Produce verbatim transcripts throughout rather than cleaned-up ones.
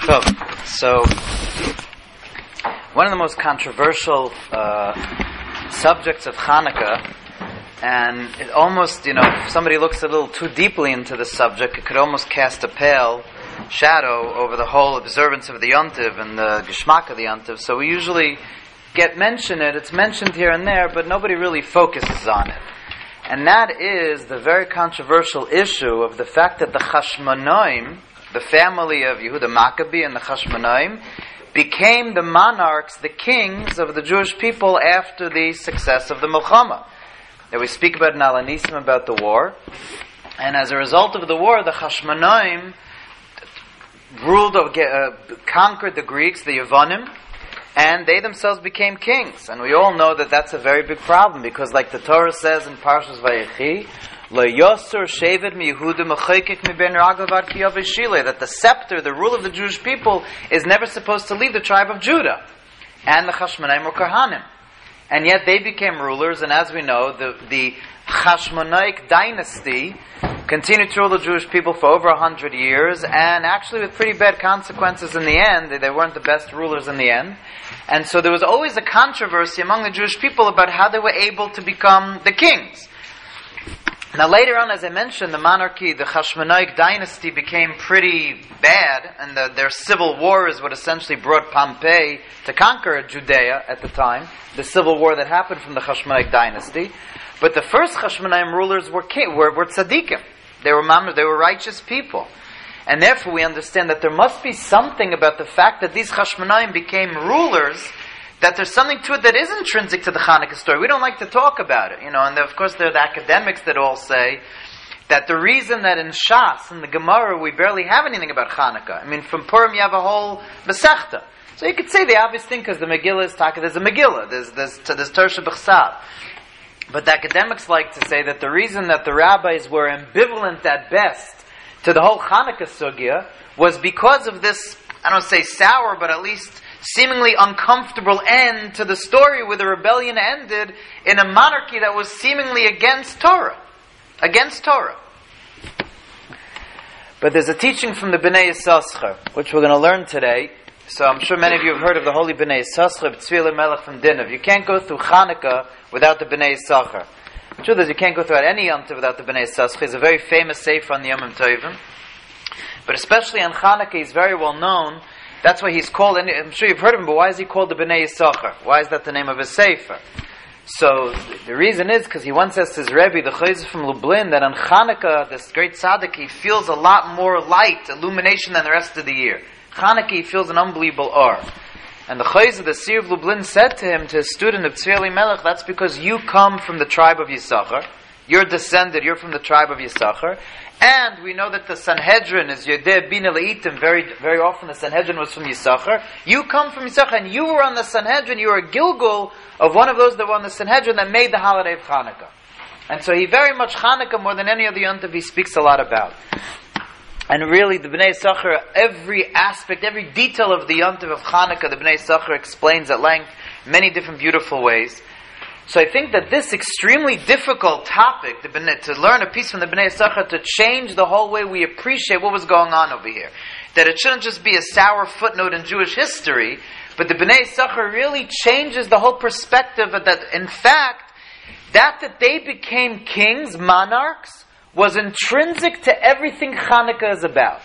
So, so one of the most controversial uh, subjects of Hanukkah, and it almost, you know, if somebody looks a little too deeply into the subject, it could almost cast a pale shadow over the whole observance of the Yontiv and the Geschmack of the Yontiv. So we usually get mentioned it, it's mentioned here and there, but nobody really focuses on it. And that is the very controversial issue of the fact that the Chashmonaim, the family of Yehuda Maccabee and the Chashmonaim, became the monarchs, the kings of the Jewish people after the success of the Milchama. That we speak about in Al Anisim, about the war. And as a result of the war, the Chashmonaim ruled, uh, conquered the Greeks, the Yevonim, and they themselves became kings. And we all know that that's a very big problem, because like the Torah says in Parshas Vayechi, Lo yosur shevet mi Yehuda mechokek mi ben ragel vad ki yaveh shileh, that the scepter, the rule of the Jewish people, is never supposed to leave the tribe of Judah. And the Chashmonaim were Kohanim. And yet they became rulers, and as we know, the, the Chashmonaic dynasty continued to rule the Jewish people for over a hundred years, and actually with pretty bad consequences in the end. They weren't the best rulers in the end. And so there was always a controversy among the Jewish people about how they were able to become the kings. Now later on, as I mentioned, the monarchy, the Chashmonaic dynasty became pretty bad, and the, their civil war is what essentially brought Pompey to conquer Judea at the time, the civil war that happened from the Chashmonaic dynasty. But the first Chashmonaim rulers were were, were tzaddikim. They were mamzer, they were righteous people. And therefore we understand that there must be something about the fact that these Chashmonaim became rulers, that there's something to it that is intrinsic to the Hanukkah story. We don't like to talk about it, you know, and of course there are the academics that all say that the reason that in Shas, in the Gemara, we barely have anything about Hanukkah. I mean, from Purim you have a whole Masechta. So you could say the obvious thing, because the Megillah is talking, there's a Megillah, there's, there's, there's Tersha B'chsav. But the academics like to say that the reason that the rabbis were ambivalent at best to the whole Hanukkah sugya was because of this, I don't say sour, but at least seemingly uncomfortable end to the story where the rebellion ended in a monarchy that was seemingly against Torah. Against Torah. But there's a teaching from the Bnei Yissaschar, which we're going to learn today. So I'm sure many of you have heard of the holy Bnei Yissaschar, Tzvi Elimelech from Dinav. You can't go through Hanukkah without the Bnei Yissaschar. The truth is, you can't go through any Yontiv without the Bnei Yissaschar. He's a very famous sefer on the Yom Tovim. But especially on Hanukkah, he's very well known. That's why he's called, and I'm sure you've heard of him, but why is he called the Bnei Yissaschar? Why is that the name of his sefer? So, the reason is because he once says to his Rebbe, the Chayz from Lublin, that on Hanukkah, this great tzaddik, he feels a lot more light, illumination than the rest of the year. Hanukkah, he feels an unbelievable awe. And the Chayz of the Seer of Lublin said to him, to his student of Tzvi Elimelech, that's because you come from the tribe of Yisachar. You're descended, you're from the tribe of Yisachar. And we know that the Sanhedrin is Yodeh Bina Leitim. Very, very often the Sanhedrin was from Yisachar. You come from Yisachar, and you were on the Sanhedrin. You were a Gilgul of one of those that were on the Sanhedrin that made the holiday of Hanukkah. And so he very much, Hanukkah, more than any other Yontiv, he speaks a lot about. And really, the Bnei Yissaschar, every aspect, every detail of the Yontiv of Hanukkah, the Bnei Yissaschar explains at length, many different beautiful ways. So I think that this extremely difficult topic, the, to learn a piece from the Bnei Yissaschar, to change the whole way we appreciate what was going on over here. That it shouldn't just be a sour footnote in Jewish history, but the Bnei Yissaschar really changes the whole perspective of that, in fact, that that they became kings, monarchs, was intrinsic to everything Hanukkah is about.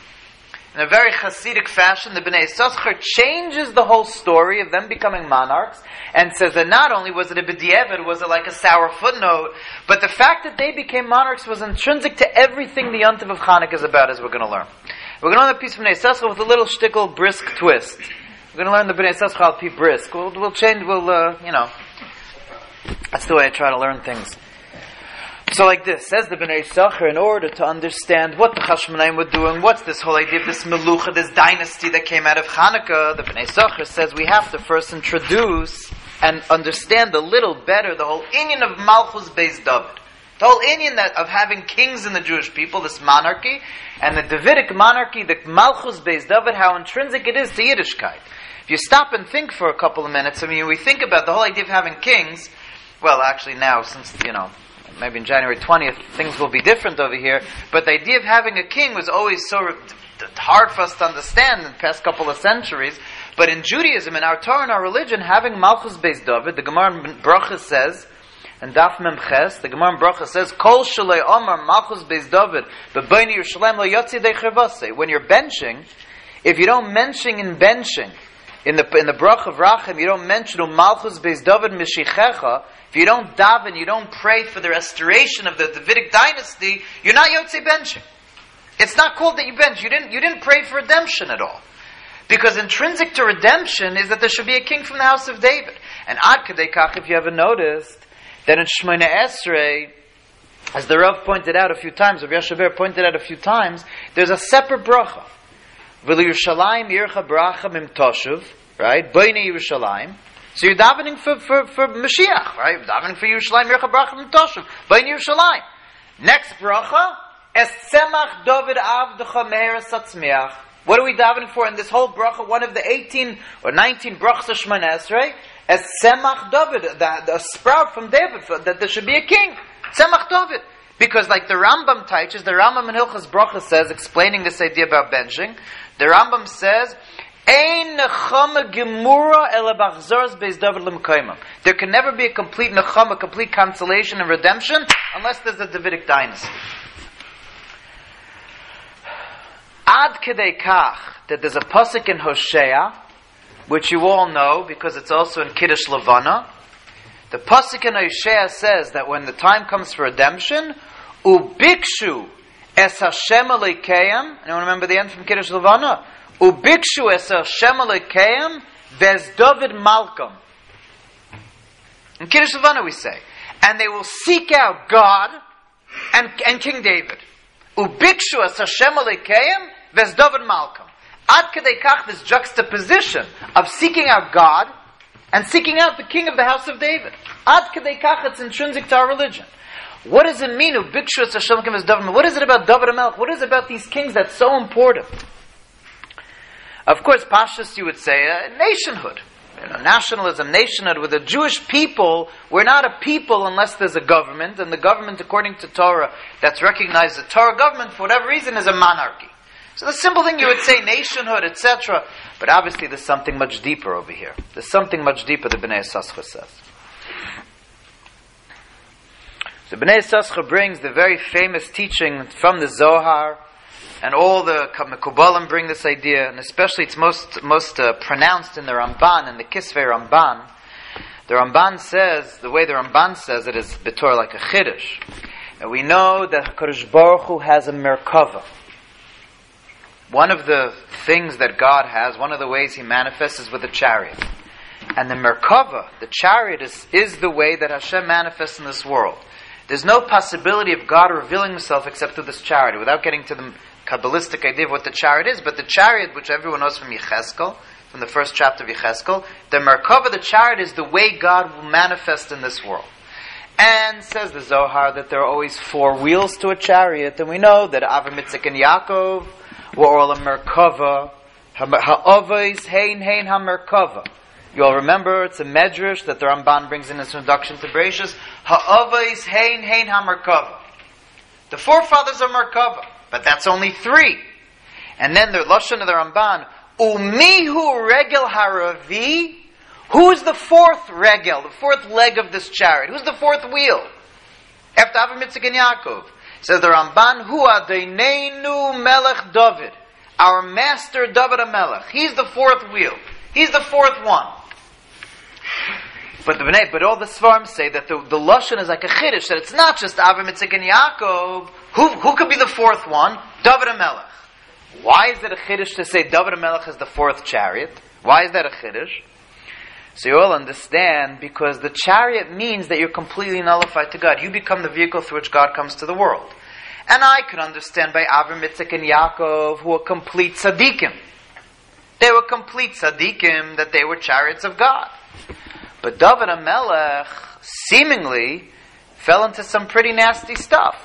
In a very Hasidic fashion, the Bnei Yissaschar changes the whole story of them becoming monarchs, and says that not only was it a b'diavad, was it like a sour footnote, but the fact that they became monarchs was intrinsic to everything the Yontiv of Hanukkah is about, as we're going to learn. We're going to learn a piece from Bnei Yissaschar with a little shtickle brisk twist. We're going to learn the Bnei Yissaschar al pi brisk. We'll, we'll change, we'll, uh, you know, that's the way I try to learn things. So like this, says the Bnei Yissaschar, in order to understand what the Chashmonaim were doing, what's this whole idea of this melucha, this dynasty that came out of Hanukkah, the Bnei Yissaschar says we have to first introduce and understand a little better the whole inyan of Malchus Beis David. The whole inyan that, of having kings in the Jewish people, this monarchy, and the Davidic monarchy, the Malchus Beis David, how intrinsic it is to Yiddishkeit. If you stop and think for a couple of minutes, I mean, we think about the whole idea of having kings, well, actually now, since, you know, maybe in January twentieth, things will be different over here, but the idea of having a king was always so it's hard for us to understand in the past couple of centuries. But in Judaism, in our Torah, in our religion, having Malchus Beis David, the Gemara in Bracha says, and Daf Mem Ches, the Gemara in Bracha says, Kol Shalei Omar Malchus Beis David, B'Beini Yerushalayim Lo Yotzi Dei Chirvasei. When you're benching, if you don't mention in benching, in the in the Bracha of Rachim, you don't mention Malchus Beis David Mishichecha, if you don't daven, you don't pray for the restoration of the Davidic dynasty, you're not Yotzei benching. It's not called that you bench. You didn't, you didn't pray for redemption at all. Because intrinsic to redemption is that there should be a king from the house of David. And Ad Kadei Kach, if you haven't noticed, that in Shemona Esrei, as the Rav pointed out a few times, Rav Yashaber pointed out a few times, there's a separate bracha. V'li Yerushalayim yircha bracha mim toshuv, right? B'nei Yerushalayim. So you're davening for, for, for Mashiach, right? Davening for Yerushalayim yircha bracha mim toshuv. B'nei Yerushalayim. Next bracha, es tzemach David avdecha meher satzmiach. What are we davening for in this whole bracha? One of the eighteen or nineteen brachas of Shemona Esrei, as Tzemach David, the, the sprout from David, that there should be a king. Tzemach David. Because like the Rambam teaches, the Rambam in Hilchas Bracha says, explaining this idea about benching, the Rambam says, Ein nechama gemura ele bachzoras beis David l'mekayimam. There can never be a complete nechama, complete consolation and redemption, unless there's a Davidic dynasty. Ad Kedei Kach, that there's a pasuk in Hosea, which you all know because it's also in Kiddush Levana. The pasuk in Hosea says that when the time comes for redemption, ubikshu es Hashem aleikeim. Anyone remember the end from Kiddush Levana? Ubikshu es Hashem aleikeim vez David Malkam. In Kiddush Levana we say, and they will seek out God and, and King David. Ubikshu es Hashem aleikeim vez David Malkam. Ad Kedei Kach, this juxtaposition of seeking out God and seeking out the king of the house of David. Ad Kedei Kach, it's intrinsic to our religion. What does it mean? Ubikshu es Hashem aleikeim vez David. What is it about David HaMelech? What is it about these kings that's so important? Of course, Pashtus, you would say, uh, nationhood. You know, nationalism, nationhood. With the Jewish people, we're not a people unless there's a government, and the government, according to Torah, that's recognized, the Torah government, for whatever reason, is a monarchy. So the simple thing you would say, nationhood, et cetera. But obviously there's something much deeper over here. There's something much deeper, the Bnei Yissaschar says. So Bnei Yissaschar brings the very famous teaching from the Zohar, and all the Mekubalim bring this idea, and especially it's most most uh, pronounced in the Ramban, in the Kisvei Ramban. The Ramban says, the way the Ramban says it is B'Torah like a Chiddush. And we know that HaKadosh Baruch Hu has a Merkava. One of the things that God has, one of the ways He manifests is with a chariot. And the Merkava, the chariot, is, is the way that Hashem manifests in this world. There's no possibility of God revealing Himself except through this chariot, without getting to the Kabbalistic idea of what the chariot is. But the chariot, which everyone knows from Yecheskel, from the first chapter of Yecheskel, the Merkava, the chariot, is the way God will manifest in this world. And says the Zohar that there are always four wheels to a chariot, and we know that Avram, Yitzchak, and Yaakov were all a Merkava. Ha'avos hein hein ha-Merkava. You all remember, it's a medrash that the Ramban brings in his introduction to Bereshis. Ha'avos hein hein ha-Merkava. The forefathers are Merkava, but that's only three. And then the Lashon of the Ramban, Umihu regel haravi. Who's the fourth regel, the fourth leg of this chariot? Who's the fourth wheel? After Avram, Yitzchak, and Yaakov. Says the Ramban, Hu Adonenu Melech David. Our master David HaMelech. He's the fourth wheel. He's the fourth one. But the but all the Svarim say that the, the Lashon is like a Chiddush, that it's not just Avram, Yitzchak, and Yaakov. Who, who could be the fourth one? David HaMelech. Why is it a Chiddush to say David HaMelech is the fourth chariot? Why is that a Chiddush? So you all understand, because the chariot means that you're completely nullified to God. You become the vehicle through which God comes to the world. And I could understand by Avram, Yitzchak, and Yaakov, who were complete tzaddikim. They were complete tzaddikim, that they were chariots of God. But David HaMelech seemingly fell into some pretty nasty stuff.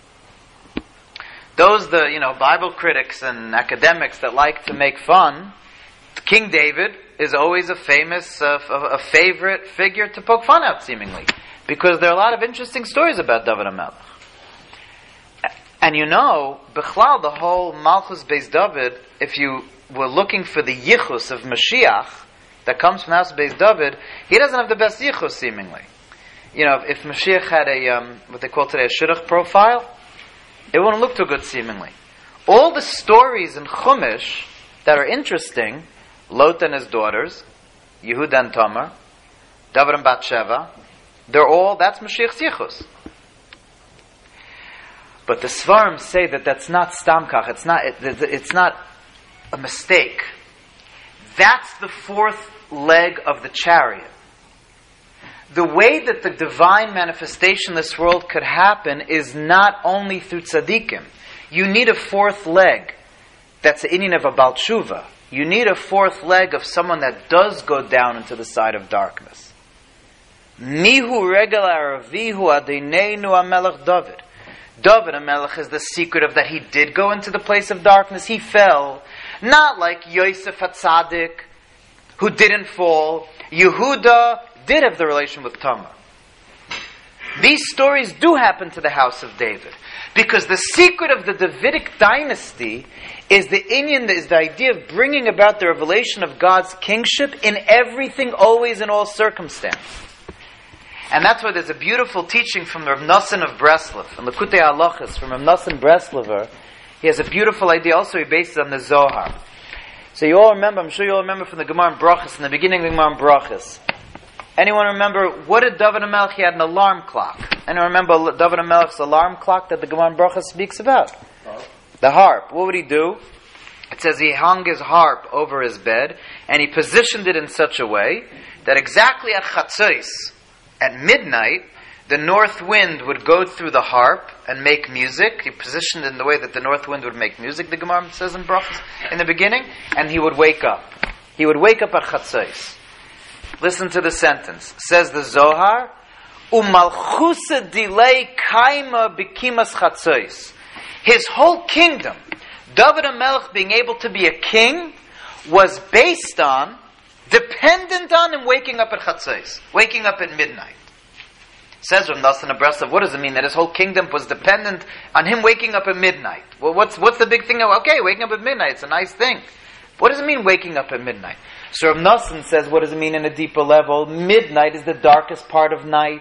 Those, the you know Bible critics and academics that like to make fun, King David is always a famous, uh, a favorite figure to poke fun at, seemingly, because there are a lot of interesting stories about David HaMelech. And you know, Bechlal, the whole Malchus Beis David, if you were looking for the yichus of Mashiach that comes from the house of Beis David, he doesn't have the best yichus, seemingly. You know, if, if Mashiach had a, um, what they call today, a shidduch profile, it wouldn't look too good, seemingly. All the stories in Chumash that are interesting, Lot and his daughters, Yehuda and Tamar, David and Bathsheba, they're all, that's Mashiach's yichus. But the Svarim say that that's not stamkach, it's not, it, it's not a mistake. That's the fourth leg of the chariot. The way that the divine manifestation in this world could happen is not only through tzaddikim. You need a fourth leg. That's the inyan of a Baal Tshuva. You need a fourth leg of someone that does go down into the side of darkness. Mihu regel aravihu adineinu amelech David. David HaMelech is the secret of that he did go into the place of darkness. He fell. Not like Yosef HaTzadik, who didn't fall. Yehuda did have the relation with Tamar. These stories do happen to the house of David. Because the secret of the Davidic dynasty is the inyan, is the idea of bringing about the revelation of God's kingship in everything, always, in all circumstances. And that's why there's a beautiful teaching from Rav Nosson of Breslov, and Likutei Halachos from Rav Nosson Breslover. He has a beautiful idea, also he bases it on the Zohar. So you all remember, I'm sure you all remember from the Gemara in Brachos, in the beginning of the Gemara in Brachos. Anyone remember, what did David HaMelech, he had an alarm clock. Anyone remember David HaMelech's alarm clock that the Gemara in Brachos speaks about? Harp. The harp. What would he do? It says he hung his harp over his bed, and he positioned it in such a way that exactly at Chatzos, at midnight, the north wind would go through the harp and make music. He positioned it in the way that the north wind would make music, the Gemara says in Brachos, in the beginning, and he would wake up. He would wake up at Chatzos. Listen to the sentence. Says the Zohar, Umalchusa delay kaima bikimas Chatzos. His whole kingdom, David HaMelech being able to be a king, was based on, dependent on him waking up at Chatzos, waking up at midnight. Says Rav Nosson of Breslov, what does it mean that his whole kingdom was dependent on him waking up at midnight? Well, what's what's the big thing? Of, okay, waking up at midnight, it's a nice thing. What does it mean waking up at midnight? So Rav Nosson says, what does it mean in a deeper level? Midnight is the darkest part of night.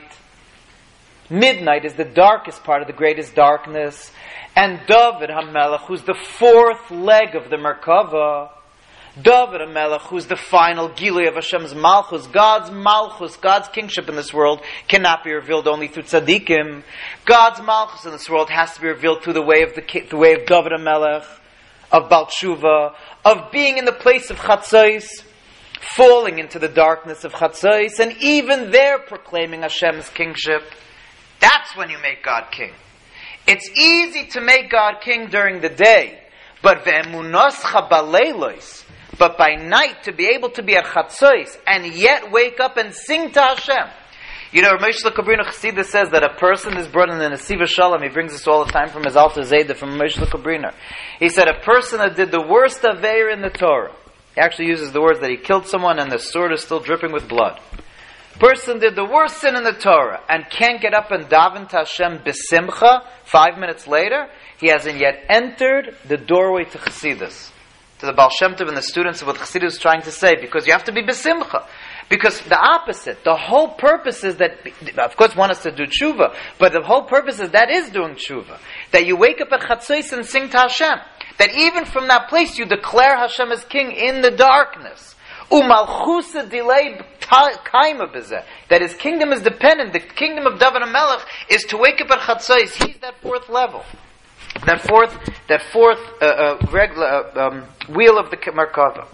Midnight is the darkest part of the greatest darkness. And David HaMelech, who's the fourth leg of the Merkava, David HaMelech, who's the final Gilui of Hashem's Malchus, God's Malchus, God's kingship in this world, cannot be revealed only through tzaddikim. God's Malchus in this world has to be revealed through the way of the, the way of David HaMelech, of Baal Tshuva, of being in the place of Chatzos, falling into the darkness of Chatzos, and even there proclaiming Hashem's kingship. That's when you make God king. It's easy to make God king during the day, but ve'emunoscha baleilos, but by night to be able to be at Chatzos and yet wake up and sing to Hashem. You know, Moshe Lukabrina Chassidus says that a person is brought in the Nesiva Shalom. He brings this all the time from his Alter Zayda, from Moshe Lukabrina. He said a person that did the worst aveir in the Torah. He actually uses the words that he killed someone and the sword is still dripping with blood. Person did the worst sin in the Torah and can't get up and daven to Hashem besimcha. Five minutes later, he hasn't yet entered the doorway to Chassidus. To the Baal Shem Tov and the students of what Chassidus is trying to say, because you have to be besimcha. Because the opposite, the whole purpose is that, of course one has to do tshuva, but the whole purpose is that is doing tshuva. That you wake up at Chatzos and sing to Hashem. That even from that place you declare Hashem as king in the darkness. Umalchusa delay kaima bezeh. That his kingdom is dependent. The kingdom of David HaMelech is to wake up at Chatzos. He's that fourth level. That fourth, that fourth uh, uh, regular uh, um, wheel of the Merkava.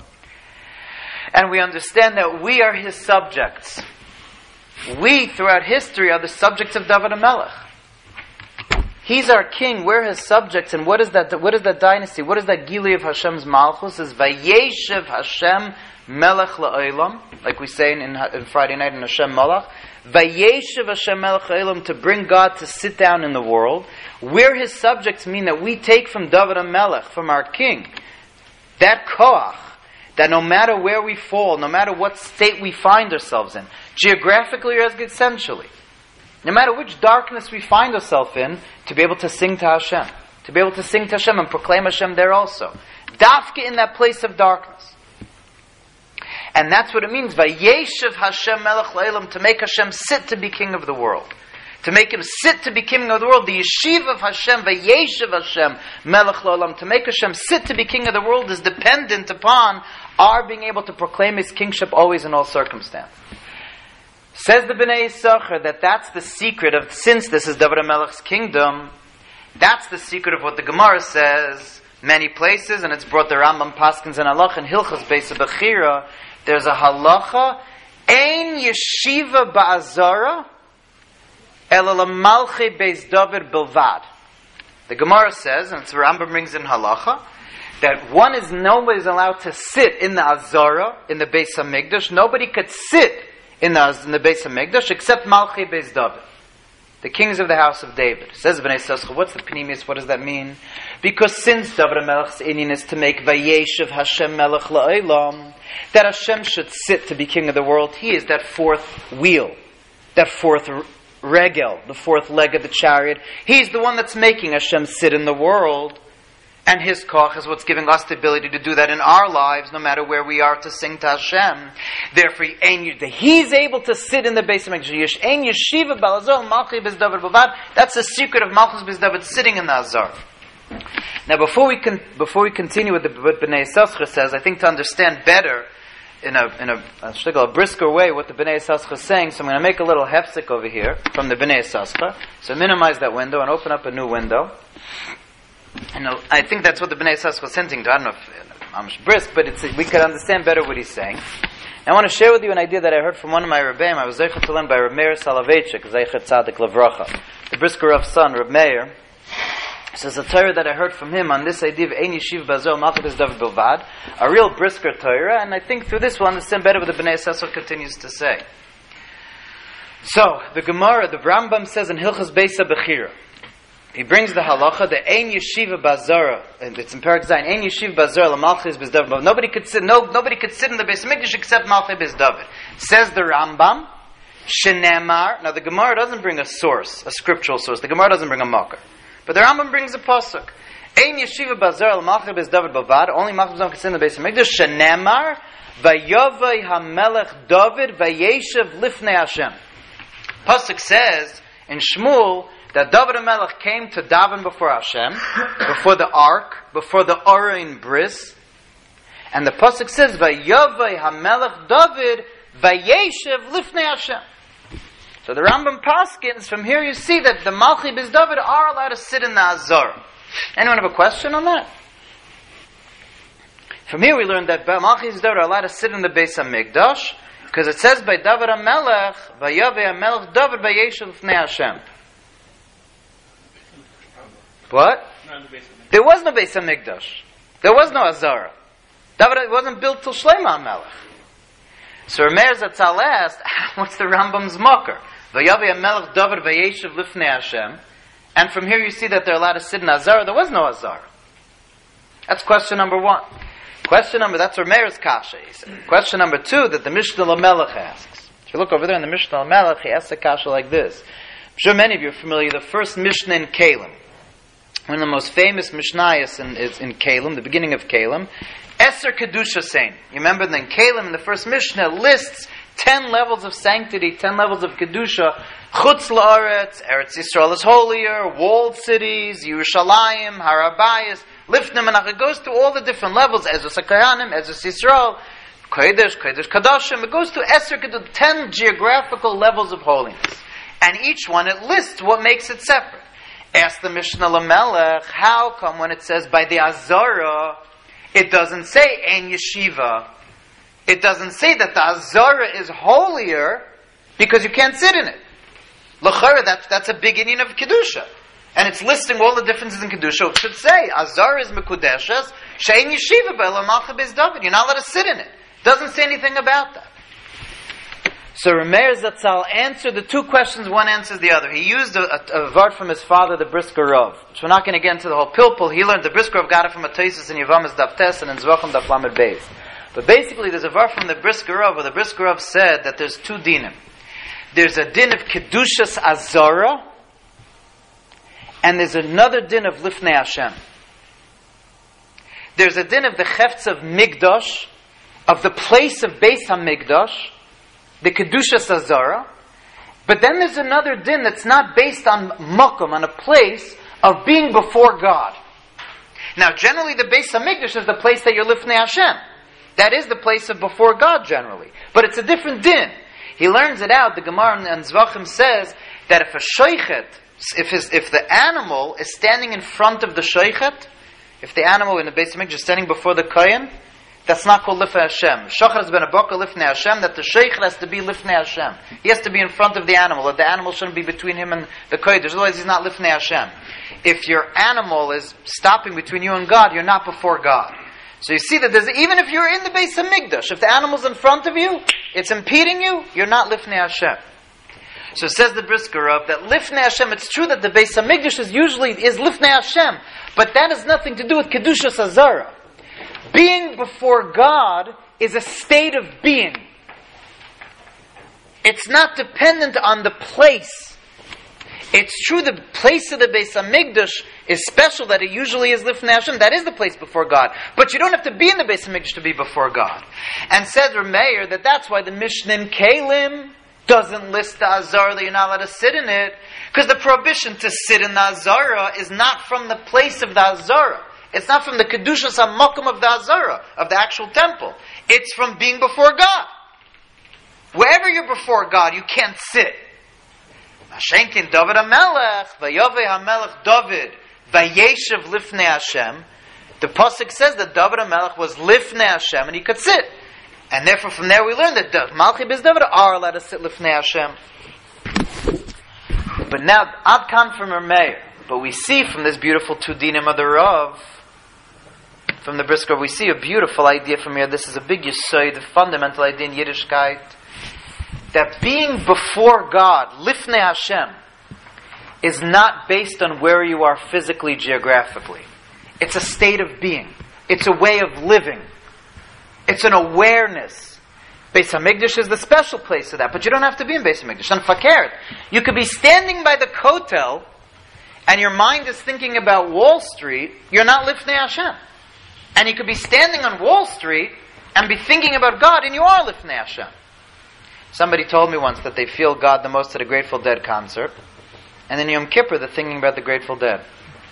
And we understand that we are his subjects. We, throughout history, are the subjects of David HaMelech. He's our king, we're his subjects, and what is that, what is that dynasty? What is that Gili of Hashem's Malchus? Is Vayeshev Hashem Melech La'olam, like we say in, in Friday night in Hashem Malach. Vayeshev Hashem Melech La'olam, to bring God to sit down in the world. We're his subjects mean that we take from David HaMelech, from our king, that koach, that no matter where we fall, no matter what state we find ourselves in, geographically or essentially, no matter which darkness we find ourselves in, to be able to sing to Hashem. to be able to sing to Hashem and proclaim Hashem there also. Dafka in that place of darkness. And that's what it means, Vayeshev Hashem melech la'ilam, to make Hashem sit to be king of the world. To make him sit to be king of the world, the yeshiva of Hashem, Vayeshev Hashem melech la'ilam, to make Hashem sit to be king of the world is dependent upon our being able to proclaim his kingship always in all circumstances. Says the Bnei Yisachar that that's the secret of, since this is David HaMelech's kingdom, that's the secret of what the Gemara says many places, and it's brought the Rambam Paskins and Halacha and Hilchas Beis Bechira. There's a halacha, Ein yeshiva ba'azara ela lamalchi beis David bilvad. The Gemara says, and it's the Rambam brings in halacha, that one is nobody's allowed to sit in the Azara, in the Beis HaMikdash. Nobody could sit in the, in the Beis HaMikdash except Malchi Beis David, the kings of the house of David. Says Bnei Yisachar, what's the Pnimius? What does that mean? Because since David HaMelech's inyan is to make Vayeshev Hashem Melech La'olam, that Hashem should sit to be king of the world, he is that fourth wheel, that fourth regel, the fourth leg of the chariot. He's the one that's making Hashem sit in the world. And his koch is what's giving us the ability to do that in our lives, no matter where we are, to sing to Hashem. Therefore, he's able to sit in the Beis HaMikdash. Ein yeshiva b'Azar Malchi Beis David b'Vad. That's the secret of Malchus Beis David sitting in the Azar. Now, before we con- before we continue with the, what Bnei Yisachar says, I think to understand better, in a in a, a, a brisker way, what the Bnei Yisachar is saying, so I'm going to make a little hefsek over here from the Bnei Yisachar. So minimize that window and open up a new window. And I think that's what the Bnei Yisachar was hinting to. I don't know if I'm brisk, but it's, we could understand better what he's saying. I want to share with you an idea that I heard from one of my Rebbeim. I was zeicher to learn by Reb Meir Soloveitchik, zeicher tzadik levracha. The brisker Rav's son, Reb Meir, says a Torah that I heard from him on this idea of Ein Yeshiv Bazol Malchus Beis David Bilvad, a real brisker Torah, and I think through this we'll understand better what the Bnei Yisachar continues to say. So, the Gemara, the Rambam says in Hilchas Beis Bechira, he brings the halacha, the Ein Yeshiva Bazara, and it's in Perek Zayin, Ein Yeshiva Bazara Malchus Beis David. Nobody could sit, no, nobody could sit in the Beis HaMikdash except Malchus Beis David. Says the Rambam, Shenemar. Now the Gemara doesn't bring a source, a scriptural source. The Gemara doesn't bring a makar, but the Rambam brings a pasuk. Ein Yeshiva Bazara Malchus Beis David Bavad. Only Malchus Beis David can sit in the Beis HaMikdash. Shenemar Vayovei HaMelech David Vayeshev Lifnei Hashem. Pasuk says in Shmuel that David HaMelech came to daven before Hashem, before the ark, before the Aron Bris, and the pasuk says, "Vayovei HaMelech David Vayeshev Lifnei Hashem." So the Rambam paskins, from here you see that the Malchi Beis David are allowed to sit in the Azara. Anyone have a question on that? From here we learn that Malchi Beis David are allowed to sit in the Beis HaMikdash, because it says by David HaMelech, "Vayovei HaMelech David Vayeshev Lifnei Hashem." What? There was no Beis HaMikdash. There was no Azara. David wasn't built till Shlomo HaMelech. So Rameir Zatzal asked, what's the Rambam's makar? Vayavei HaMelech David Vayeshev Lifnei Hashem. And from here you see that they're allowed to sit in Azara. There was no Azara. That's question number one. Question number, that's Rameir's kasha, he said. Question number two that the Mishnah LaMelech asks. If you look over there in the Mishnah LaMelech, he asks a kasha like this. I'm sure many of you are familiar, the first Mishnah in Kalim. One of the most famous Mishnayos in, is in Kalim, the beginning of Kalim. Eser Kedusha Sein. You remember that in Kalim, in the first Mishnah, lists ten levels of sanctity, ten levels of Kedusha. Chutz La'aretz, Eretz Yisrael is holier, walled cities, Yerushalayim, Harabayas, Lifnim, and it goes through all the different levels, Ezra Sakayanim, Ezra Yisrael, Kodesh, Kodesh Kadoshim. It goes through Eser Kedusha, ten geographical levels of holiness. And each one, it lists what makes it separate. Ask the Mishnah LaMelech, how come when it says by the Azara, it doesn't say Ein Yeshiva? It doesn't say that the Azara is holier because you can't sit in it. L'chara, that's, that's a big inyan of Kedusha. And it's listing all the differences in Kedusha. It should say, Azara is Mekudeshes, She'ein Yeshiva B'Elam Malchus Beis David. You're not allowed to sit in it. It doesn't say anything about that. So Rameir Zatzal answered the two questions, one answers the other. He used a, a, a vart from his father, the Brisker Rav, which we're not going to get into the whole pilpul. He learned the Brisker Rav got it from a Taisus in Yavamas Daf Tes and in Zvachim Daf Lamed Beis. But basically there's a vart from the Brisker Rav where the Brisker Rav said that there's two dinim. There's a din of Kedushas Azara and there's another din of Lifnei Hashem. There's a din of the Chefetz of Migdosh, of the place of Beis HaMikdash, the Kedushas Hazara. But then there's another din that's not based on makom, on a place of being before God. Now, generally, the Beis HaMikdash is the place that you're Lifnei Hashem. That is the place of before God, generally. But it's a different din. He learns it out. The Gemara in Zvachim says that if a shoichet, if his, if the animal is standing in front of the shoichet, if the animal in the Beis HaMikdash is standing before the kohen, that's not called Lifnei Hashem. Shachar has been a boka Lifnei Hashem, that the shoichet has to be Lifnei Hashem. He has to be in front of the animal, that the animal shouldn't be between him and the kohen. Otherwise, he's not Lifnei Hashem. If your animal is stopping between you and God, you're not before God. So you see that there's, even if you're in the Beis HaMikdash, if the animal's in front of you, it's impeding you, you're not Lifnei Hashem. So it says the Brisker Rav that Lifnei Hashem, it's true that the Beis HaMikdash is usually is Lifnei Hashem, but that has nothing to do with Kedushas Hazara. Being before God is a state of being. It's not dependent on the place. It's true the place of the Beis HaMikdash is special, that it usually is Lifnei Hashem. That is the place before God. But you don't have to be in the Beis HaMikdash to be before God. And says Rameir that that's why the Mishnah in Kalim doesn't list the Azara, that you're not allowed to sit in it. Because the prohibition to sit in the Azara is not from the place of the Azara. It's not from the Kedushas HaMakom of the Azara, of the actual temple. It's from being before God. Wherever you're before God, you can't sit. Mashenkin David HaMelech, Vayovei HaMelech David, Vayeshev Lifnei Hashem. The Pasuk says that David HaMelech was Lifnei Hashem and he could sit. And therefore from there we learn that Malchi Bez David are allowed to sit Lifnei Hashem. But now, Ad Kan from Rameir. But we see from this beautiful two dinim of the Rav, from the Brisker, we see a beautiful idea from here. This is a big yesod, the fundamental idea in Yiddishkeit, that being before God, Lifnei Hashem, is not based on where you are physically, geographically. It's a state of being. It's a way of living. It's an awareness. Beis HaMikdash is the special place of that, but you don't have to be in Beis HaMikdash. And fakert, you could be standing by the Kotel, and your mind is thinking about Wall Street. You're not Lifnei Hashem. And you could be standing on Wall Street and be thinking about God, and you are Lifnei Hashem. Somebody told me once that they feel God the most at a Grateful Dead concert, and then Yom Kippur they're thinking about the Grateful Dead.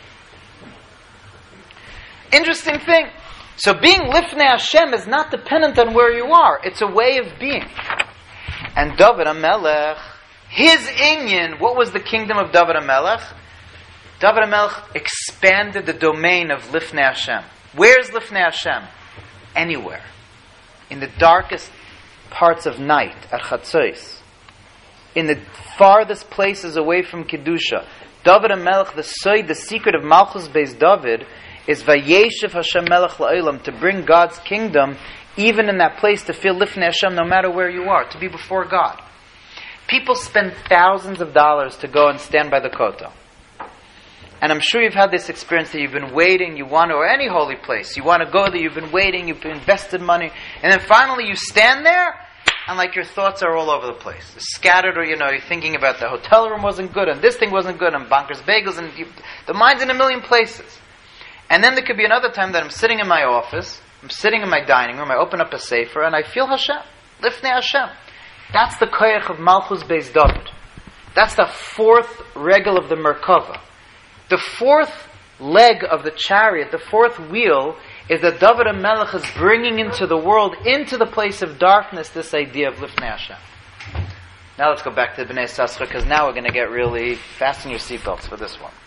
Interesting thing. So being Lifnei Hashem is not dependent on where you are. It's a way of being. And David HaMelech, his inyan, what was the kingdom of David HaMelech? David HaMelech expanded the domain of Lifnei Hashem. Where's Lifnei Hashem? Anywhere. In the darkest parts of night, at Chatzos. In the farthest places away from Kedusha. David HaMelech, the soid, the secret of Malchus Beis David, is Vayeshev Hashem Melech La'olam, to bring God's kingdom even in that place, to feel Lifnei Hashem no matter where you are, to be before God. People spend thousands of dollars to go and stand by the Kotel. And I'm sure you've had this experience that you've been waiting, you want to, or any holy place, you want to go there, you've been waiting, you've invested money, and then finally you stand there, and like your thoughts are all over the place. They're scattered, or you know, you're thinking about the hotel room wasn't good, and this thing wasn't good, and Bonkers Bagels, and you, the mind's in a million places. And then there could be another time that I'm sitting in my office, I'm sitting in my dining room, I open up a sefer, and I feel Hashem, Lifnei Hashem. That's the koyach of Malchus Beis David. That's the fourth regel of the Merkava. The fourth leg of the chariot, the fourth wheel, is that David HaMelech is bringing into the world, into the place of darkness, this idea of Lifnei Hashem. Now let's go back to the Bnei Yissaschar, because now we're going to get really, fasten your seatbelts for this one.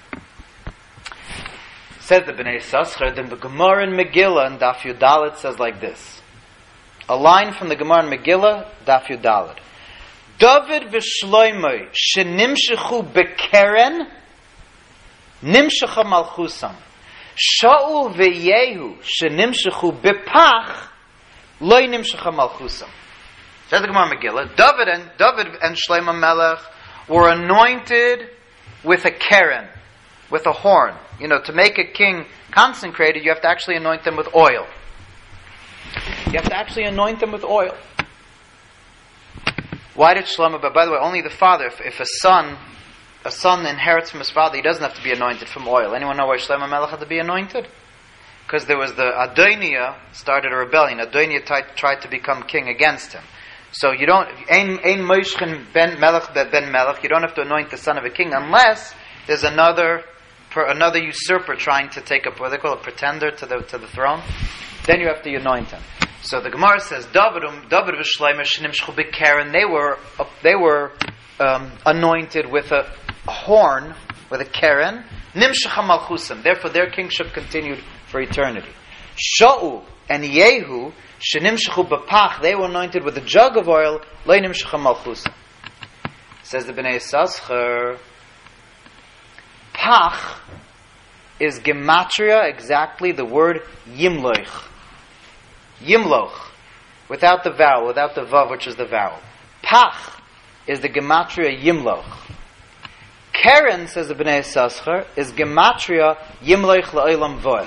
Says the Bnei Yissaschar, the Gemara in Megillah and Daf Yudalit says like this. A line from the Gemara in Megillah, Daf Yudalit. David v'Shloimeh shenimshechu bekeren nimshecha malchusam. Shaul veYehu shenimshechu bepach loy nimshecha malchusam. Says the Gemara Megillah. David and David and Shlomo Melech were anointed with a keren, with a horn. You know, to make a king consecrated, you have to actually anoint them with oil. You have to actually anoint them with oil. Why did Shlomo? But by the way, only the father. If, if a son a son inherits from his father, he doesn't have to be anointed from oil. Anyone know why Shlomo Melech had to be anointed? Because there was the Adoniah started a rebellion. Adoniah tried, tried to become king against him. So you don't, ein ein moishchen ben melech ben melech. You don't have to anoint the son of a king unless there's another another usurper trying to take up what they call a pretender to the to the throne. Then you have to anoint him. So the Gemara says, David David v'Shlomo shenimshchu b'keren. They were they were um, anointed with a, a horn, with a keren. Nimshecha malchusim. Therefore, their kingship continued for eternity. Shaul and Yehu shenimshechu b'pach. They were anointed with a jug of oil. Lo nimshecha malchusim. Says the Bnei Yissaschar. Pach is gematria exactly the word yimloch. Yimloch, without the vowel, without the vav, which is the vowel. Pach is the gematria yimloch. Keren, says the Bnei Yissaschar, is gematria yimloch la'olam voed.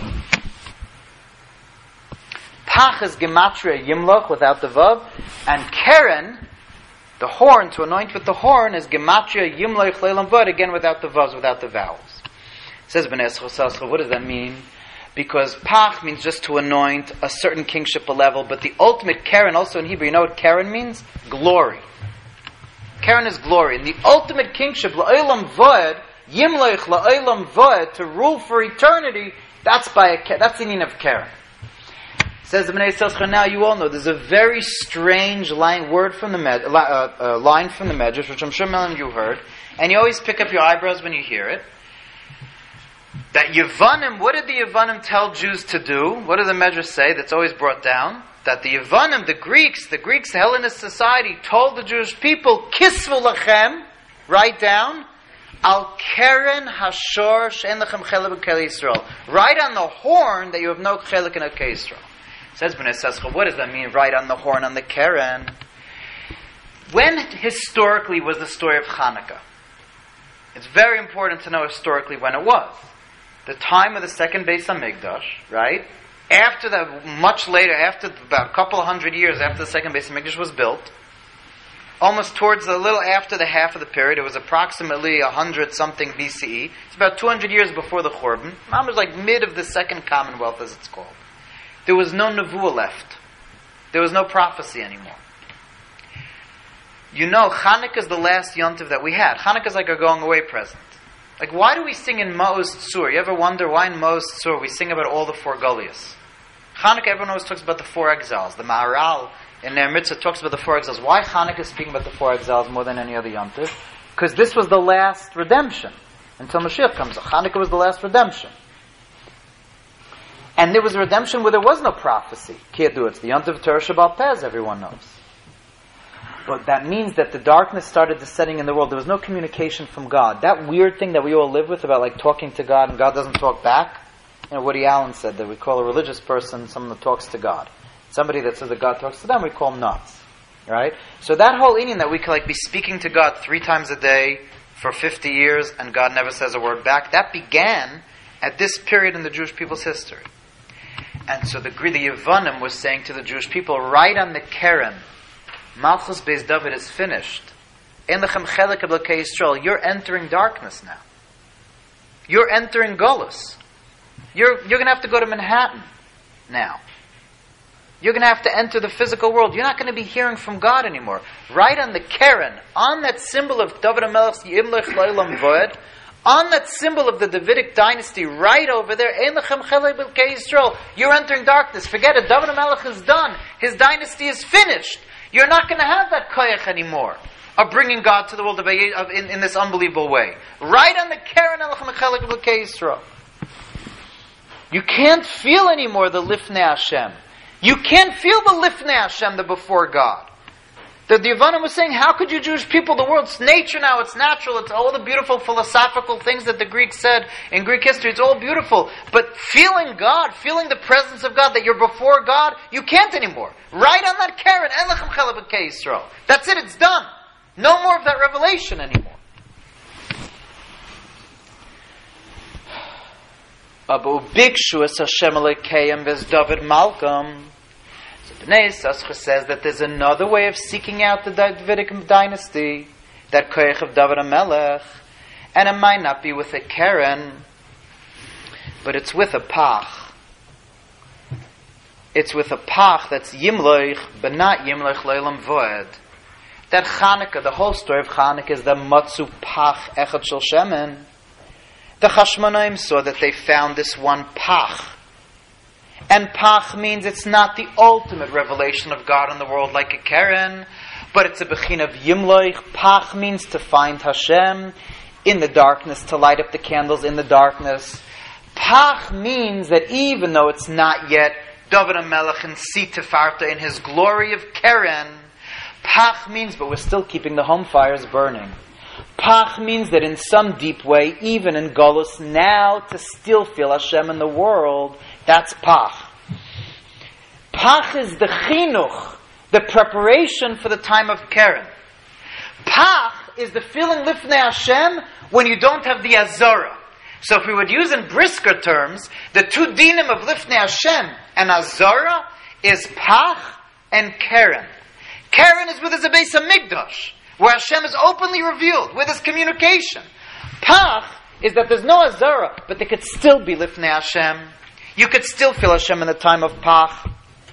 Pach is gematria yimloch without the vav, and Keren, the horn, to anoint with the horn, is gematria yimloch la'olam voed, again without the vavs, without the vowels. Says Bnei Yissaschar, what does that mean? Because Pach means just to anoint a certain kingship level, but the ultimate Keren, also in Hebrew, you know what Keren means? Glory. Keren is glory. And the ultimate kingship, La'olam Voed, Yimloch La'olam Voed, to rule for eternity, that's by a, that's the meaning of Keren. Says the Bnei Yissaschar, now you all know, there's a very strange line, word from the med, uh, uh, line from the Medrash, which I'm sure many of you heard, and you always pick up your eyebrows when you hear it. That Yevanim, what did the Yevanim tell Jews to do? What did the Medrash say that's always brought down? That the Yevanim, the Greeks, the Greeks, the Hellenist society, told the Jewish people, Kisvu lachem, write down, Al keren hashor she'en lechem chelik b'kei Yisrael. Write on the horn that you have no chelik in Kei Yisrael. Says Bnei Yissaschar, what does that mean, write on the horn, on the keren? When historically was the story of Hanukkah? It's very important to know historically when it was. The time of the second Beis Hamikdash, right? After that, much later, after about a couple of hundred years after the second Beis Hamikdash was built, almost towards a little after the half of the period, it was approximately a hundred something B C E. It's about two hundred years before the Churban. It was like mid of the second Commonwealth, as it's called. There was no nevuah left. There was no prophecy anymore. You know, Chanukah is the last yontiv that we had. Chanukah is like our going away present. Like, why do we sing in Maoz Tzur? You ever wonder why in Maoz Tzur we sing about all the four Goliaths? Chanukah, everyone always talks about the four exiles. The Maharal in Ner Mitzvah talks about the four exiles. Why Chanukah is speaking about the four exiles more than any other yontiv? Because this was the last redemption. Until Mashiach comes. Chanukah was the last redemption. And there was a redemption where there was no prophecy. Kiyadu, it's the yontiv Torah Shabbal Pez, everyone knows. But that means that the darkness started descending in the world. There was no communication from God. That weird thing that we all live with about like talking to God and God doesn't talk back. You know, Woody Allen said that we call a religious person someone that talks to God. Somebody that says that God talks to them, we call nuts. Right? So that whole Indian that we could like be speaking to God three times a day for fifty years and God never says a word back, that began at this period in the Jewish people's history. And so the, the Yevanim was saying to the Jewish people, right on the Keren, Malchus Beis David is finished. Ein lechem chelik b'kei Yisrael. You're entering darkness now. You're entering Golus. You're you're going to have to go to Manhattan now. You're going to have to enter the physical world. You're not going to be hearing from God anymore. Right on the Keren, on that symbol of David HaMelech's Yimlech La'olam Voed, on that symbol of the Davidic dynasty, right over there, Ein lechem chelik b'kei Yisrael. You're entering darkness. Forget it. David HaMelech is done. His dynasty is finished. You're not going to have that koyach anymore of bringing God to the world of, of, in, in this unbelievable way. Right on the Keren Elechem Chelik B'Kei Yisrael. You can't feel anymore the Lifnei Hashem. You can't feel the Lifnei Hashem, the before God. The Yevanim was saying, how could you Jewish people, the world's nature now, it's natural, it's all the beautiful philosophical things that the Greeks said in Greek history, it's all beautiful. But feeling God, feeling the presence of God, that you're before God, you can't anymore. Right on that Keren, En lechem chelik b'kei Yisrael. That's it, it's done. No more of that revelation anymore. Abu Bikshu es Hashem Elokeim ves David Malcolm. Bnei Yissaschar says that there's another way of seeking out the Davidic dynasty, that koyach of David HaMelech, And it might not be with a Keren, but it's with a Pach. It's with a Pach that's Yimloich, but not Yimloich Leilam Voed. That Chanukah, the whole story of Chanukah is the Matzu Pach Echad Shel Shemen. The Chashmonaim saw that they found this one Pach. And Pach means it's not the ultimate revelation of God in the world like a Keren, but it's a Bechin of Yimloich. Pach means to find Hashem in the darkness, to light up the candles in the darkness. Pach means that even though it's not yet David HaMelech in Si Tefarta in his glory of Keren, Pach means, but we're still keeping the home fires burning. Pach means that in some deep way, even in Golus now, to still feel Hashem in the world, that's Pach. Pach is the chinuch, the preparation for the time of Keren. Pach is the feeling lifnei Hashem when you don't have the Azara. So if we would use in brisker terms, the two dinim of lifnei Hashem and Azara is Pach and Keren. Keren is with his Beis HaMikdash, where Hashem is openly revealed, with his communication. Pach is that there's no Azara, but there could still be lifnei Hashem. You could still feel Hashem in the time of Pach.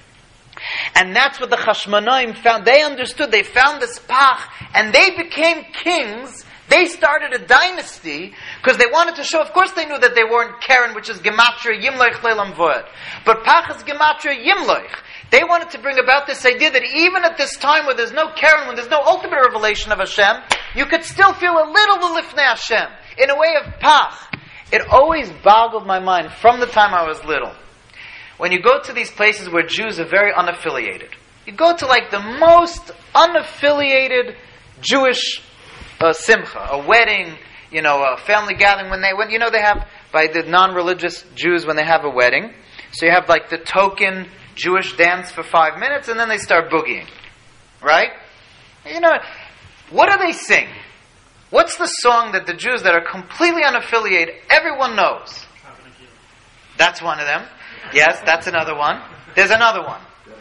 And that's what the Chashmonaim found. They understood, they found this Pach, and they became kings. They started a dynasty, because they wanted to show, of course they knew that they weren't Keren, which is Gematria Yimloich Leilam Voed. But Pach is Gematria Yimloich. They wanted to bring about this idea that even at this time where there's no Keren, when there's no ultimate revelation of Hashem, you could still feel a little the Lifnei Hashem, in a way of Pach. It always boggled my mind from the time I was little. When you go to these places where Jews are very unaffiliated, you go to like the most unaffiliated Jewish uh, simcha, a wedding, you know, a family gathering, when they, when, you know, they have, by the non-religious Jews, when they have a wedding, so you have like the token Jewish dance for five minutes, and then they start boogieing. Right? You know, what do they sing? What's the song that the Jews that are completely unaffiliated, everyone knows? That's one of them. Yes, that's another one. There's another one.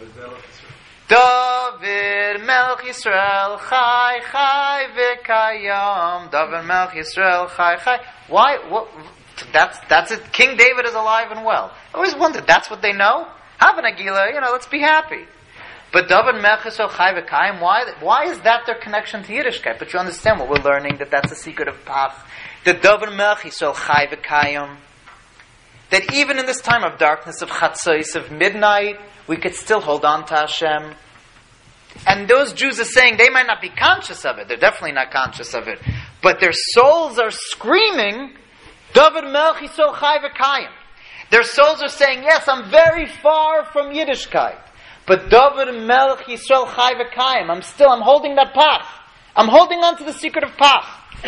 David Melch Yisrael Chai Chai V'Kayam. David Melch Yisrael Chai Chai. Why? What? That's that's it. King David is alive and well. I always wondered. That's what they know. Have an Agila. You know, let's be happy. But David Melch Yisrael Chai V'Kayam. Why? Why is that their connection to Yiddishkeit? But you understand what we're learning, that that's the secret of Pach. The David Melch Yisrael Chai V'Kayam. That even in this time of darkness, of chatzos, of midnight, we could still hold on to Hashem. And those Jews are saying they might not be conscious of it. They're definitely not conscious of it. But their souls are screaming, David Melch Yisrael Chai V'Kayim. Their souls are saying, yes, I'm very far from Yiddishkeit. But David Melch Yisrael Chai V'Kayim. I'm still, I'm holding that Pach. I'm holding on to the secret of Pach.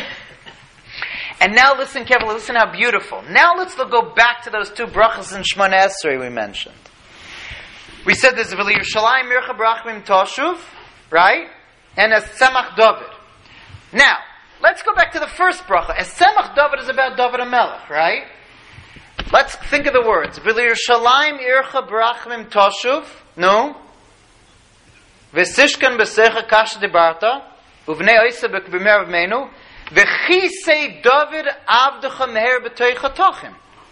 And now listen carefully, listen how beautiful. Now let's go back to those two brachas in Shmoneh Esrei we mentioned. We said there's V'li Yerushalayim Mircha Brachmim Toshuv, right? And as Tzemach David. Now, let's go back to the first bracha. As Tzemach David is about David HaMelech, right? Let's think of the words. V'li Yerushalayim Mircha Brachmim Toshuv, no? V'sishkan B'secha Kasha Dibarta, Uvnei Oisa B'kvimer V'meinu, V'chisei David avdecha meher b'toicha tochim.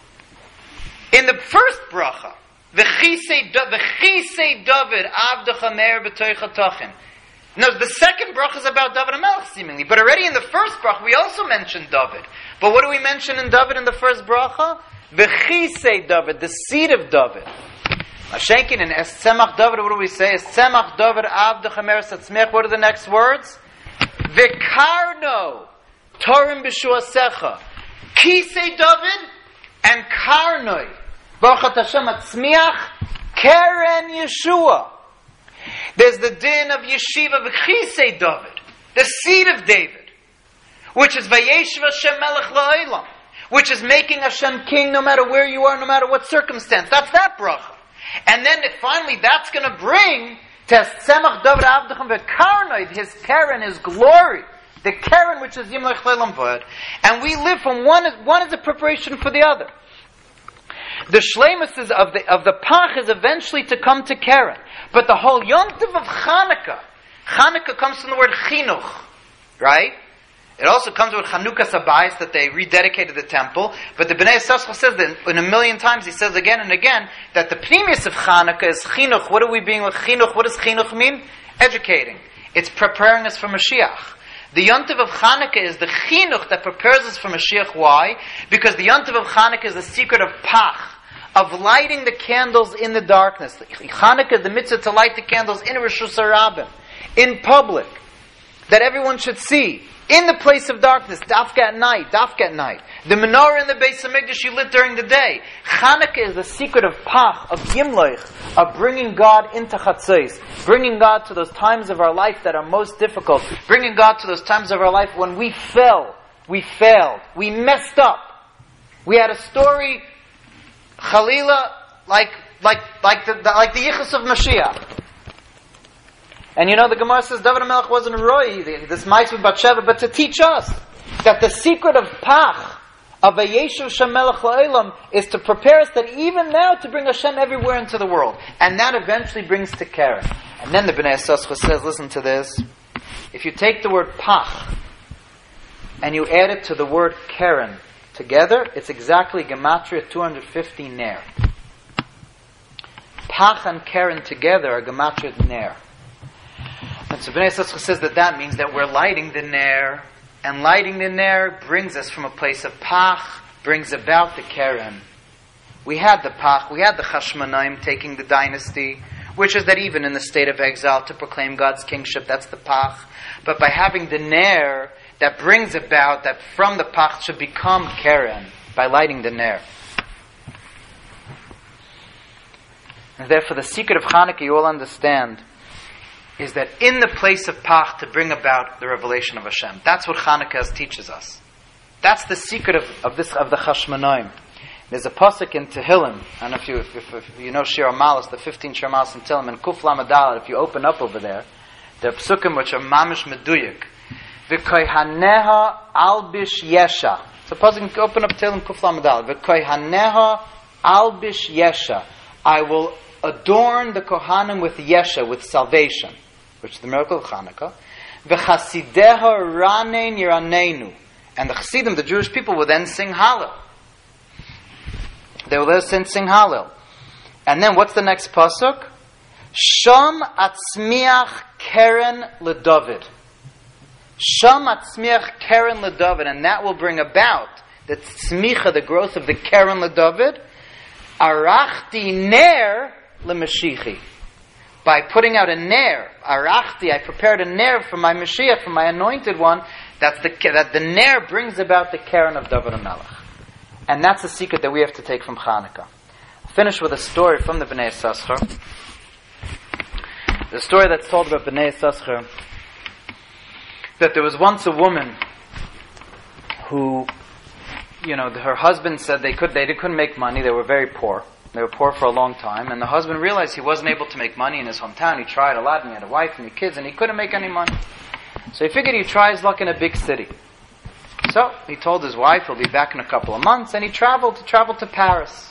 In the first bracha, V'chisei David avdecha meher b'toicha tochim. Now, the second bracha is about David HaMelech, seemingly. But already in the first bracha, we also mentioned David. But what do we mention in David in the first bracha? V'chisei David, the seed of David. Mashenkin, in Es Tzemach David, what do we say? Es Tzemach David avdecha meher satzmech. What are the next words? V'karno Torim b'shuasecha, Kisei David and Karnoi, Baruch Hashem Atzmiach, Keren Yeshua. There's the din of Yeshiva v'Chisei David, the seed of David, which is Vayeshiv Hashem Melech La'olam, which is making Hashem king no matter where you are, no matter what circumstance. That's that bracha. And then finally that's going to bring to Tzemach David Avdechem v'Karnoi, his Keren, his glory. The Keren, which is Yimloich Leilam Voed. And we live from one, one is a preparation for the other. The Shleimus of the, of the Pach is eventually to come to Keren. But the whole Yom Tov of Chanukah, Chanukah comes from the word Chinuch, right? It also comes with Chanukah Sabayis, that they rededicated the temple. But the Bnei Yissaschar says that in a million times, he says again and again, that the pnimius of Chanukah is chinuch. What are we being with chinuch? What does chinuch mean? Educating. It's preparing us for Mashiach. The Yontiv of Chanukah is the chinuch that prepares us for Mashiach. Why? Because the Yontiv of Chanukah is the secret of Pach, of lighting the candles in the darkness. Chanukah is the mitzvah to light the candles in Rosh Hashanah, in public, that everyone should see. In the place of darkness, dafka at night, dafka at night. The menorah in the Beis Hamikdash you lit during the day. Chanukah is the secret of Pach, of Gimloich, of bringing God into Chatzos, bringing God to those times of our life that are most difficult, bringing God to those times of our life when we fell, we failed, we messed up. We had a story, Chalila, like like like the, the like the Yichus of Mashiach. And you know, the Gemara says David HaMelech wasn't Roy, this mice with Bathsheba, but to teach us that the secret of Pach, of a Yeshuv Shem Melech La'olam, is to prepare us that even now to bring Hashem everywhere into the world. And that eventually brings to Keren. And then the Bnei Yissaschar says, listen to this, if you take the word Pach and you add it to the word Keren together, it's exactly Gematria two hundred fifty Ner. Pach and Keren together are Gematria Ner. And so Bnei Yissaschar says that that means that we're lighting the Ner, and lighting the Ner brings us from a place of Pach, brings about the Keren. We had the Pach, we had the Chashmonaim taking the dynasty, which is that even in the state of exile to proclaim God's kingship, that's the Pach. But by having the Ner, that brings about that from the Pach should become Keren, by lighting the Ner. And therefore the secret of Chanukah, you all understand, is that in the place of Pach to bring about the revelation of Hashem. That's what Chanukah teaches us. That's the secret of, of this of the Chashmonaim. There's a pasuk in Tehillim. I don't know if you if, if, if you know Shir Amalis, the fifteen Shir Amalis in Tehillim, and Kuf Lamed Daled. If you open up over there, there are psukim which are mamish meduyik. V'koyhaneha albish yesha. So pasuk, open up Tehillim Kuf Lamed Daled. V'koyhaneha albish yesha. I will adorn the Kohanim with yesha, with salvation, which is the miracle of Chanukah. V'chasideha ranein yiranenu. And the Chassidim, the Jewish people, will then sing Hallel. They will then sing Hallel. And then what's the next pasuk? Sham atzmiach keren leDavid. Sham atzmiach keren leDavid. And that will bring about the tzmicha, the growth of the keren leDavid. Arachti ner leMashichi. By putting out a ner, arachti, I prepared a ner for my Mashiach, for my anointed one. That's the that the ner brings about the Keren of David HaMelech, and that's the secret that we have to take from Chanukah. I'll finish with a story from the Bnei Yissaschar. The story that's told about Bnei Yissaschar, that there was once a woman who, you know, her husband said they could they couldn't make money. They were very poor. They were poor for a long time, and the husband realized he wasn't able to make money in his hometown. He tried a lot, and he had a wife and kids, and he couldn't make any money. So he figured he'd try his luck in a big city. So he told his wife he'll be back in a couple of months, and he traveled to travel to Paris.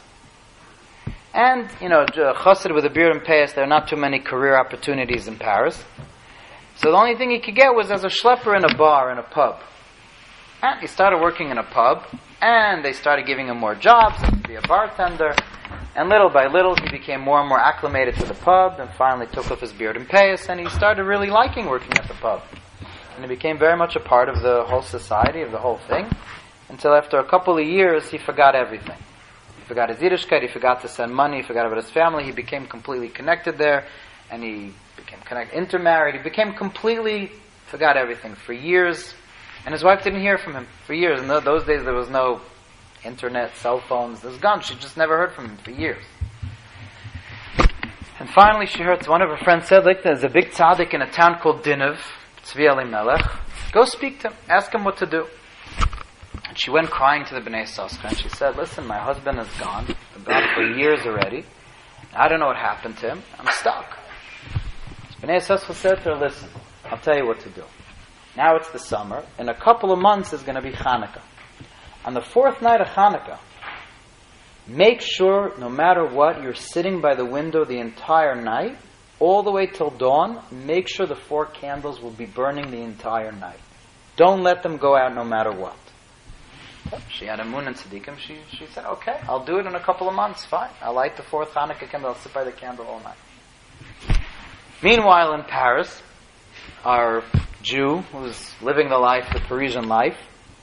And, you know, chassid with a beard and payas, there are not too many career opportunities in Paris. So the only thing he could get was as a schlepper in a bar, in a pub. And he started working in a pub, and they started giving him more jobs, to be a bartender. And little by little, he became more and more acclimated to the pub, and finally took off his beard and payas, and he started really liking working at the pub. And he became very much a part of the whole society, of the whole thing, until after a couple of years, he forgot everything. He forgot his Yiddishkeit, he forgot to send money, he forgot about his family, he became completely connected there, and he became connected, intermarried, he became completely, forgot everything for years, and his wife didn't hear from him for years. In those days, there was no internet, cell phones, there's gone, she just never heard from him for years. And finally, she heard, one of her friends said, like, there's a big tzaddik in a town called Dinav, Tzvi Elimelech, go speak to him, ask him what to do. And she went crying to the Bnei Yissaschar, and she said, listen, my husband is gone, gone for years already, I don't know what happened to him, I'm stuck. So Bnei Yissaschar said to her, listen, I'll tell you what to do. Now it's the summer, in a couple of months is going to be Chanukah. On the fourth night of Chanukah, make sure, no matter what, you're sitting by the window the entire night, all the way till dawn. Make sure the four candles will be burning the entire night. Don't let them go out no matter what. She had a moon and tzaddikim. She, she said, okay, I'll do it in a couple of months. Fine. I'll light the fourth Hanukkah candle. I'll sit by the candle all night. Meanwhile, in Paris, our Jew who's living the life, the Parisian life,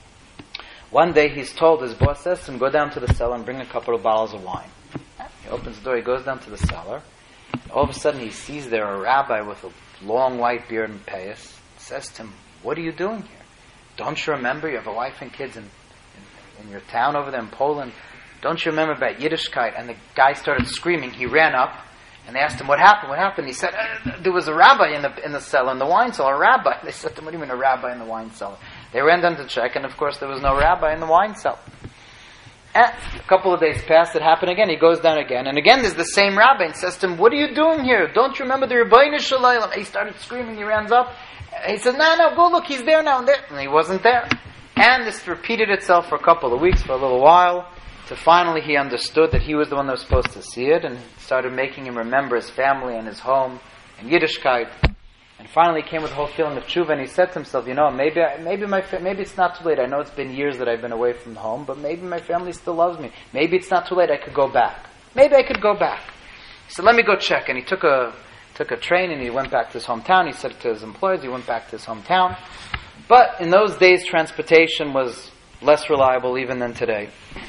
one day he's told, his boss says to him, go down to the cellar and bring a couple of bottles of wine. He opens the door, he goes down to the cellar. All of a sudden he sees there a rabbi with a long white beard and payas. Says to him, what are you doing here? Don't you remember you have a wife and kids in, in, in your town over there in Poland? Don't you remember about Yiddishkeit? And the guy started screaming. He ran up and they asked him, what happened? What happened? He said, uh, there was a rabbi in the in the cellar, in the wine cellar, a rabbi. They said to him, what do you mean a rabbi in the wine cellar? They ran down to check, and of course there was no rabbi in the wine cellar. And a couple of days passed, it happened again. He goes down again, and again there's the same rabbi and says to him, what are you doing here? Don't you remember the Rebbeinu Shalom? He started screaming, he runs up. He said, no, no, go look, he's there now and there. And he wasn't there. And this repeated itself for a couple of weeks, for a little while, to finally he understood that he was the one that was supposed to see it, and started making him remember his family and his home and Yiddishkeit. And finally he came with a whole feeling of tshuva, and he said to himself, you know, maybe I, maybe my fa- maybe it's not too late. I know it's been years that I've been away from home, but maybe my family still loves me. Maybe it's not too late. I could go back. Maybe I could go back. He said, let me go check. And he took a took a train and he went back to his hometown. He said to his employees, he went back to his hometown. But in those days, transportation was less reliable even than today.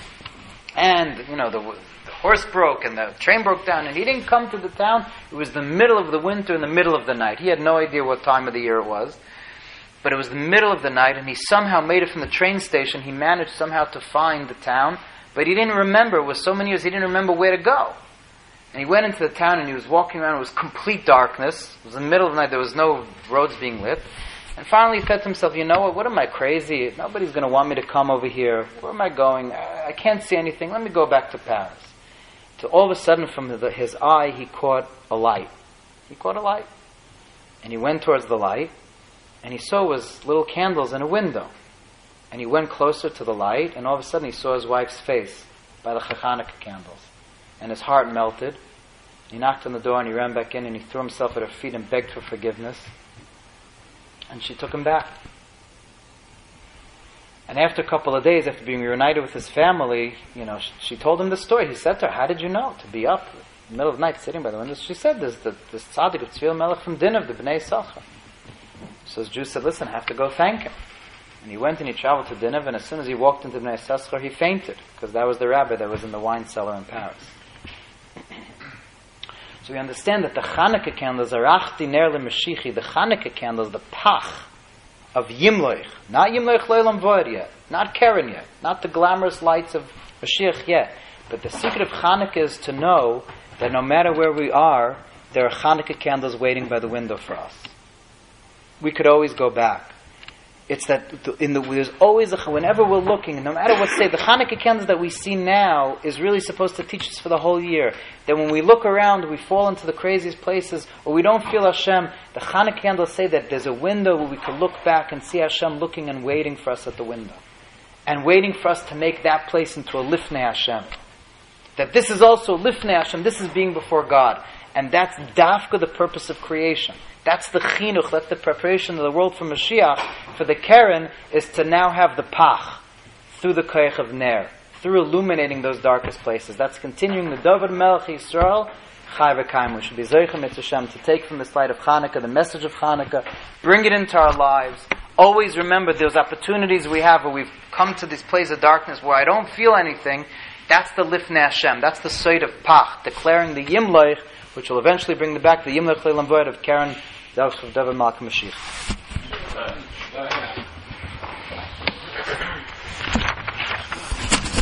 And, you know, the, the horse broke and the train broke down, and he didn't come to the town. It was the middle of the winter and the middle of the night. He had no idea what time of the year it was. But it was the middle of the night, and he somehow made it from the train station. He managed somehow to find the town, but he didn't remember. It was so many years, he didn't remember where to go. And he went into the town, and he was walking around. It was complete darkness. It was the middle of the night. There was no roads being lit. And finally he said to himself, you know what, what am I, crazy? Nobody's going to want me to come over here. Where am I going? I can't see anything. Let me go back to Paris. So all of a sudden from the, his eye he caught a light. He caught a light. And he went towards the light, and he saw was little candles in a window. And he went closer to the light, and all of a sudden he saw his wife's face by the Hanukkah candles. And his heart melted. He knocked on the door, and he ran back in, and he threw himself at her feet and begged for forgiveness. And she took him back. And after a couple of days, after being reunited with his family, you know, she, she told him the story. He said to her, how did you know to be up in the middle of the night sitting by the window? She said, there's the, this tzaddik of Tzvi Melech from Dinav, the Bnei Yisachar. So the Jew said, listen, I have to go thank him. And he went and he traveled to Dinav, and as soon as he walked into Bnei Yisachar, he fainted, because that was the rabbi that was in the wine cellar in Paris. So we understand that the Chanukah candles are achti ner lemashichi. The Chanukah candles, the pach of Yimloich, not Yimloich Leilam Void yet, not Keren yet, not the glamorous lights of Mashiach yet. But the secret of Chanukah is to know that no matter where we are, there are Chanukah candles waiting by the window for us. We could always go back. It's that in the, there's always a, whenever we're looking, no matter what state, the Hanukkah candles that we see now is really supposed to teach us for the whole year. That when we look around, we fall into the craziest places, or we don't feel Hashem. The Hanukkah candles say that there's a window where we can look back and see Hashem looking and waiting for us at the window. And waiting for us to make that place into a Lifnei Hashem. That this is also Lifnei Hashem, this is being before God. And that's dafka, the purpose of creation. That's the chinuch, that's the preparation of the world for Mashiach. For the Keren is to now have the pach through the koyach of Ner, through illuminating those darkest places. That's continuing the David Melech Yisrael, Chai v'Kaim. We should be Zoichem Mitzvah Hashem to take from this light of Chanukah, the message of Chanukah, bring it into our lives. Always remember those opportunities we have where we've come to this place of darkness where I don't feel anything. That's the Lifnei Hashem. That's the Sod of Pach, declaring the Yimloich, which will eventually bring the back the Yimloich Leilam Void of Keren, David Malka Mashiach.